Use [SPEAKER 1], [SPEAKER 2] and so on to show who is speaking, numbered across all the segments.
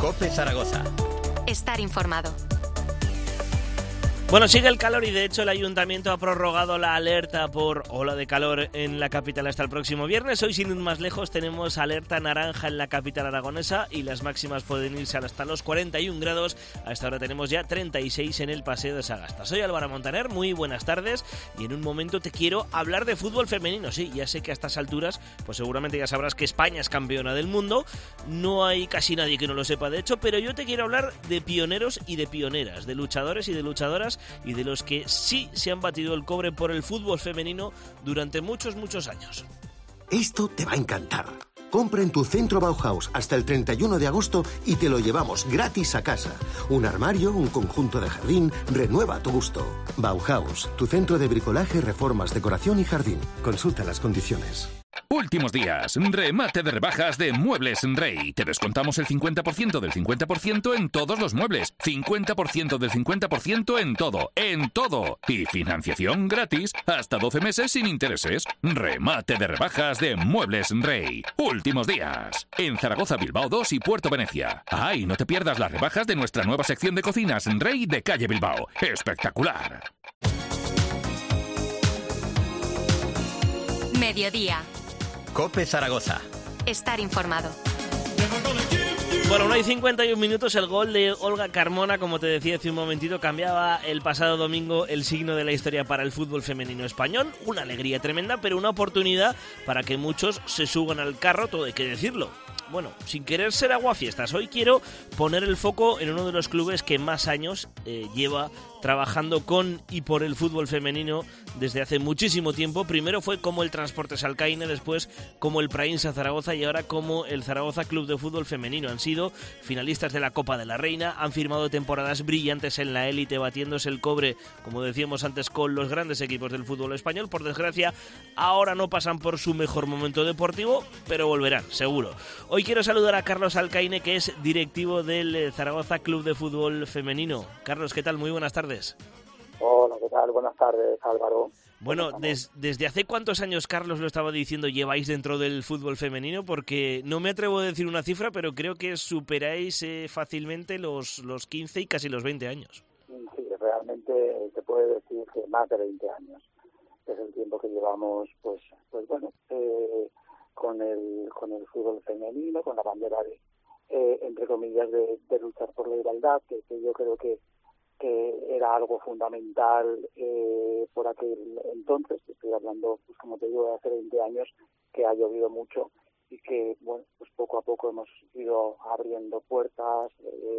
[SPEAKER 1] COPE Zaragoza.
[SPEAKER 2] Estar informado.
[SPEAKER 3] Bueno, sigue el calor y de hecho el Ayuntamiento ha prorrogado la alerta por ola de calor en la capital hasta el próximo viernes. Hoy, sin ir más lejos, tenemos alerta naranja en la capital aragonesa y las máximas pueden irse hasta los 41 grados. A esta hora tenemos ya 36 en el Paseo de Sagasta. Soy Álvaro Montaner, muy buenas tardes, y en un momento te quiero hablar de fútbol femenino. Sí, ya sé que a estas alturas, pues seguramente ya sabrás que España es campeona del mundo. No hay casi nadie que no lo sepa, de hecho, pero yo te quiero hablar de pioneros y de pioneras, de luchadores y de luchadoras, y de los que sí se han batido el cobre por el fútbol femenino durante muchos años.
[SPEAKER 4] Esto te va a encantar. Compra en tu centro Bauhaus hasta el 31 de agosto y te lo llevamos gratis a casa. Un armario, un conjunto de jardín, renueva a tu gusto. Bauhaus, tu centro de bricolaje, reformas, decoración y jardín. Consulta las condiciones.
[SPEAKER 5] Últimos días, remate de rebajas de Muebles Rey. Te descontamos el 50% del 50% en todos los muebles. 50% del 50% en todo. Y financiación gratis hasta 12 meses sin intereses. Remate de rebajas de Muebles Rey. Últimos días. En Zaragoza, Bilbao 2 y Puerto Venecia. ¡Ay, no te pierdas las rebajas de nuestra nueva sección de cocinas Rey de calle Bilbao! ¡Espectacular!
[SPEAKER 2] Mediodía.
[SPEAKER 1] COPE Zaragoza.
[SPEAKER 2] Estar informado.
[SPEAKER 3] Bueno, 1:51, el gol de Olga Carmona, como te decía hace un momentito, cambiaba el pasado domingo el signo de la historia para el fútbol femenino español. Una alegría tremenda, pero una oportunidad para que muchos se suban al carro, todo hay que decirlo. Bueno, sin querer ser aguafiestas, hoy quiero poner el foco en uno de los clubes que más años lleva trabajando con y por el fútbol femenino desde hace muchísimo tiempo. Primero fue como el Transportes Alcaine, después como el Prainsa Zaragoza y ahora como el Zaragoza Club de Fútbol Femenino. Han sido finalistas de la Copa de la Reina, han firmado temporadas brillantes en la élite, batiéndose el cobre, como decíamos antes, con los grandes equipos del fútbol español. Por desgracia, ahora no pasan por su mejor momento deportivo, pero volverán, seguro. Hoy quiero saludar a Carlos Alcaine, que es directivo del Zaragoza Club de Fútbol Femenino. Carlos, ¿qué tal? Muy buenas tardes.
[SPEAKER 6] Hola, ¿qué tal? Buenas tardes, Álvaro.
[SPEAKER 3] Bueno, ¿desde hace cuántos años, Carlos, lo estaba diciendo, lleváis dentro del fútbol femenino? Porque no me atrevo a decir una cifra, pero creo que superáis fácilmente los 15 y casi los 20 años.
[SPEAKER 6] Sí, realmente se puede decir que más de 20 años. Es el tiempo que llevamos, pues bueno, con el fútbol femenino, con la bandera de, entre comillas, de luchar por la igualdad, que yo creo que era algo fundamental por aquel entonces. Estoy hablando, pues como te digo, de hace 20 años, que ha llovido mucho y que, bueno, pues poco a poco hemos ido abriendo puertas,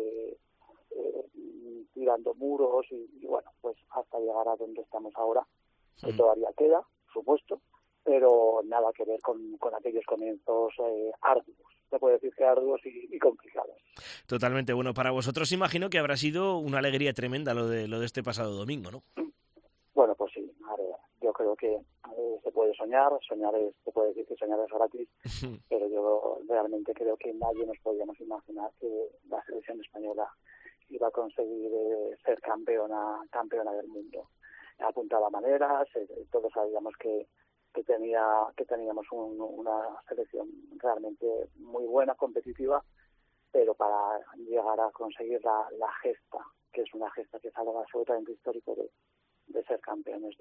[SPEAKER 6] tirando muros y bueno, pues hasta llegar a donde estamos ahora, que todavía queda, por supuesto, pero nada que ver con aquellos comienzos arduos. Se puede decir que arduos y complicados.
[SPEAKER 3] Totalmente. Bueno, para vosotros imagino que habrá sido una alegría tremenda lo de este pasado domingo, ¿no?
[SPEAKER 6] Bueno, pues sí. Yo creo que se puede soñar se puede decir que soñar es gratis, pero yo realmente creo que nadie nos podíamos imaginar que la selección española iba a conseguir ser campeona del mundo. Apuntaba maneras, todos sabíamos que teníamos una selección realmente muy buena, competitiva, pero para llegar a conseguir la gesta, que es una gesta que es algo absolutamente histórico de ser campeonas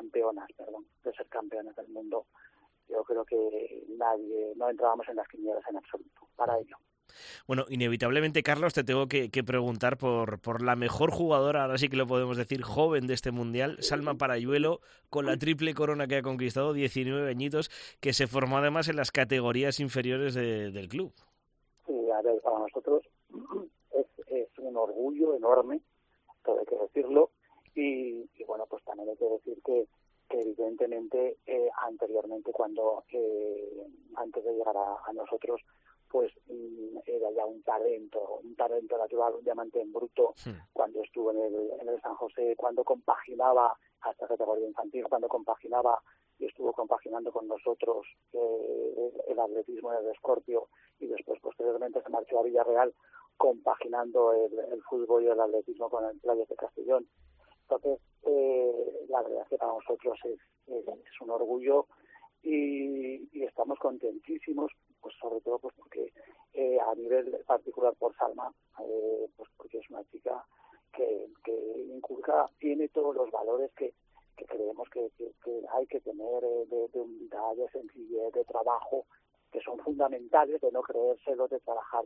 [SPEAKER 6] del mundo, yo creo que no entrábamos en las quinielas en absoluto para ello.
[SPEAKER 3] Bueno, inevitablemente, Carlos, te tengo que preguntar por la mejor jugadora, ahora sí que lo podemos decir, joven de este Mundial, Salma Parayuelo, con la triple corona que ha conquistado, 19 añitos, que se formó además en las categorías inferiores del club.
[SPEAKER 6] Sí, a ver, para nosotros es un orgullo enorme, todo hay que decirlo, y bueno, pues también hay que decir que evidentemente anteriormente, antes de llegar a nosotros, pues era ya un talento natural, un diamante en bruto, cuando estuvo en el San José, cuando compaginaba hasta categoría infantil, cuando compaginaba y estuvo compaginando con nosotros el atletismo en el Escorpio, y después posteriormente se marchó a Villarreal compaginando el fútbol y el atletismo con el Playas de Castellón. Entonces, la verdad es que para nosotros es un orgullo y estamos contentísimos, pues sobre todo pues porque a nivel particular por Salma, pues porque es una chica que tiene todos los valores que creemos que hay que tener de humildad, de sencillez, de trabajo, que son fundamentales, de no creérselo, de trabajar,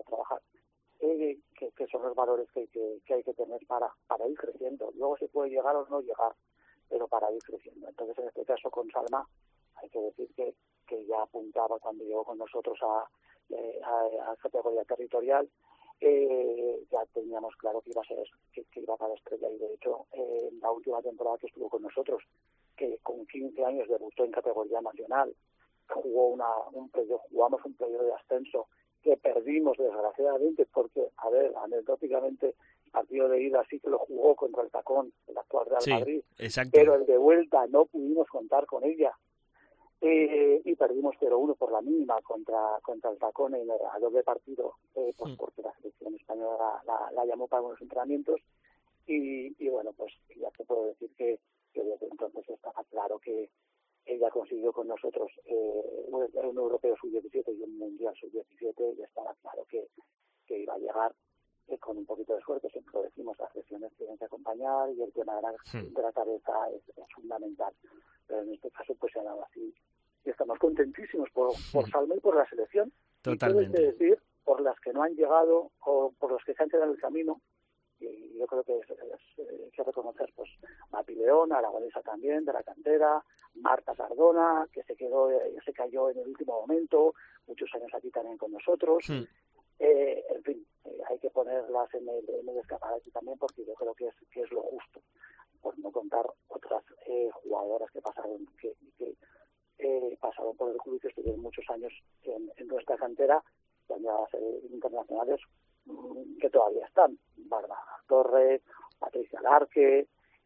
[SPEAKER 6] que son los valores que hay que tener para ir creciendo. Luego se puede llegar o no llegar, pero para ir creciendo. Entonces, en este caso con Salma, hay que decir que ya apuntaba cuando llegó con nosotros a categoría territorial, ya teníamos claro que iba a ser eso, que iba para estrella, y de hecho en la última temporada que estuvo con nosotros, que con 15 años debutó en categoría nacional, jugamos un periodo de ascenso que perdimos desgraciadamente porque, anecdóticamente, el partido de ida sí que lo jugó contra el Tacón, el actual Real Madrid,
[SPEAKER 3] exacto.
[SPEAKER 6] Pero el de vuelta no pudimos contar con ella. Y perdimos 0-1 por la mínima contra el Tacón a doble partido, pues porque la selección española la llamó para unos entrenamientos, y bueno, pues ya te puedo decir que desde entonces estaba claro que ella consiguió con nosotros un europeo sub-17 y un mundial sub-17, y estaba claro que iba a llegar con un poquito de suerte. Siempre lo decimos, las lesiones tienen que acompañar y el tema de la cabeza es fundamental, pero en este caso pues se ha dado así, y estamos contentísimos por Salma y por la selección.
[SPEAKER 3] Totalmente.
[SPEAKER 6] Y es decir, por las que no han llegado o por las que se han quedado en el camino, y yo creo que hay que reconocer pues Mati León, aragonesa también, de la cantera, Marta Sardona, que se cayó en el último momento, muchos años aquí también con nosotros. En fin, hay que ponerlas en el escaparate también, porque yo creo que es lo justo, por no contar otras jugadoras que pasaron pasaron por el club y que estuvieron muchos años en nuestra cantera, que han llegado a ser internacionales, que todavía están: Bárbara Torres, Patricia Larque,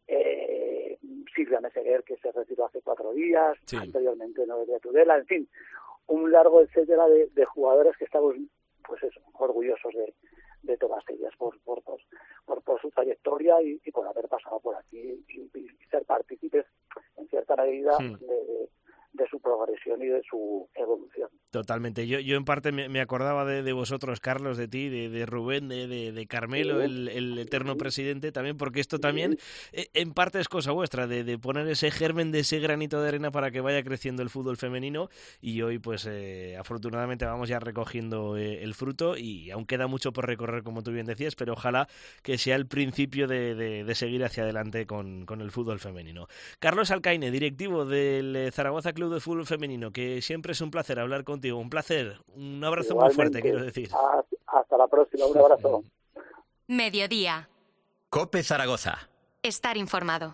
[SPEAKER 6] Silvia Meseguer, que se retiró hace 4 días, anteriormente Noelia Tudela, en fin, un largo etcétera de jugadores que estamos pues eso, orgullosos de todas ellas por su trayectoria y por haber pasado por aquí y ser partícipes en cierta medida de su progresión y de su evolución.
[SPEAKER 3] Totalmente. Yo en parte me acordaba de vosotros, Carlos, de ti, de Rubén, de Carmelo, el eterno presidente también, porque esto también en parte es cosa vuestra, de poner ese germen, de ese granito de arena para que vaya creciendo el fútbol femenino, y hoy pues afortunadamente vamos ya recogiendo el fruto, y aún queda mucho por recorrer, como tú bien decías, pero ojalá que sea el principio de seguir hacia adelante con el fútbol femenino. Carlos Alcaine, directivo del Zaragoza Club de Fútbol Femenino, que siempre es un placer hablar contigo. Un placer, un abrazo igualmente, muy fuerte, quiero decir.
[SPEAKER 6] Hasta la próxima, un abrazo.
[SPEAKER 2] Mediodía.
[SPEAKER 1] COPE Zaragoza.
[SPEAKER 2] Estar informado.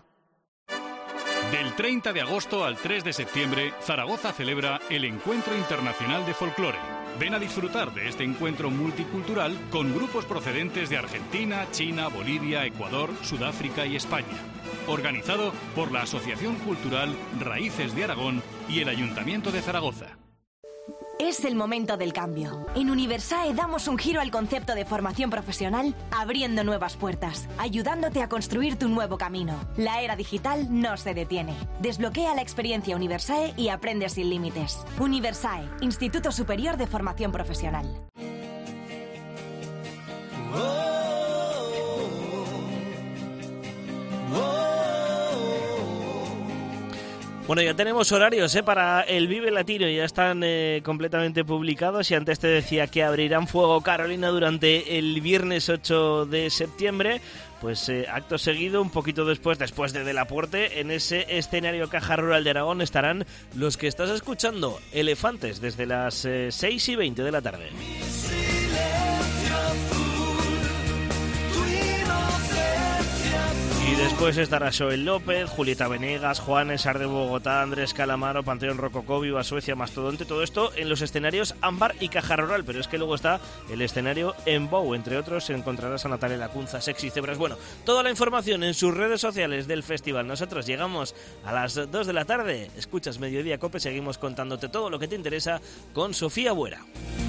[SPEAKER 7] Del 30 de agosto al 3 de septiembre, Zaragoza celebra el Encuentro Internacional de Folclore. Ven a disfrutar de este encuentro multicultural con grupos procedentes de Argentina, China, Bolivia, Ecuador, Sudáfrica y España. Organizado por la Asociación Cultural Raíces de Aragón y el Ayuntamiento de Zaragoza.
[SPEAKER 8] Es el momento del cambio. En Universae damos un giro al concepto de formación profesional, abriendo nuevas puertas, ayudándote a construir tu nuevo camino. La era digital no se detiene. Desbloquea la experiencia Universae y aprende sin límites. Universae, Instituto Superior de Formación Profesional.
[SPEAKER 3] Bueno, ya tenemos horarios para el Vive Latino, ya están completamente publicados, y antes te decía que abrirán fuego Carolina durante el viernes 8 de septiembre. Pues acto seguido, un poquito después de Delapuerte, en ese escenario Caja Rural de Aragón estarán los que estás escuchando, Elefantes, desde las 6:20 de la tarde. Y después estará Joel López, Julieta Venegas, Juanes, Ar de Bogotá, Andrés Calamaro, Panteón Rococó, Viva Suecia, Mastodonte, todo esto en los escenarios Ámbar y Caja Rural, pero es que luego está el escenario en Bou, entre otros encontrarás a Natalia Lacunza, Sexy Cebras, bueno, toda la información en sus redes sociales del festival. Nosotros llegamos a las 2 de la tarde, escuchas Mediodía Cope, seguimos contándote todo lo que te interesa con Sofía Buera.